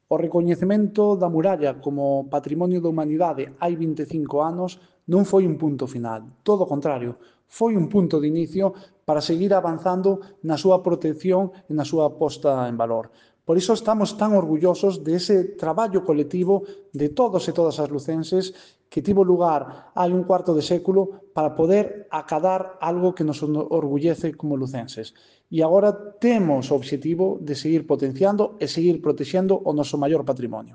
O recoñecemento da muralla como Patrimonio da Humanidade hai 25 anos non foi un punto final, todo o contrario, foi un punto de inicio para seguir avanzando na súa protección e na súa posta en valor. Por iso estamos tan orgullosos dese traballo colectivo de todos e todas as lucenses que tivo lugar hai un cuarto de século para poder acadar algo que nos orgullece como lucenses. E agora temos o obxectivo de seguir potenciando e seguir protexendo o noso maior patrimonio.